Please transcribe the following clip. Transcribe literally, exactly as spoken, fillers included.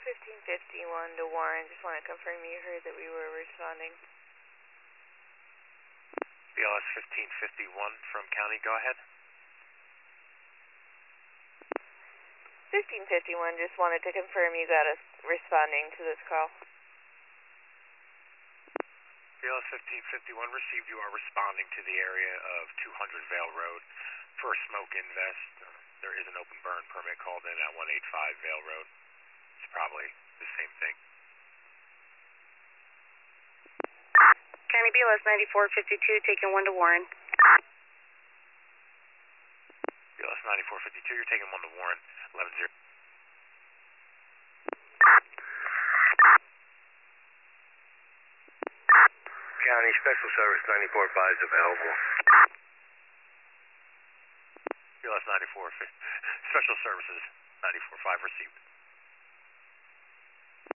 fifteen fifty-one to Warren. Just want to confirm you heard that we were responding. B L S fifteen fifty-one from County, go ahead. fifteen fifty-one, just wanted to confirm you got us responding to this call. B L S fifteen fifty-one received. You are responding to the area of two hundred Vale Road for a smoke invest. Uh, there is an open burn permit called in at one eighty-five Vale Road. It's probably the same thing. County B L S ninety-four fifty-two, taking one to Warren. B L S ninety-four fifty-two, you're taking one to Warren, eleven zero. County Special Service ninety-four five is available. B L S ninety-four, Special Services ninety-four five received.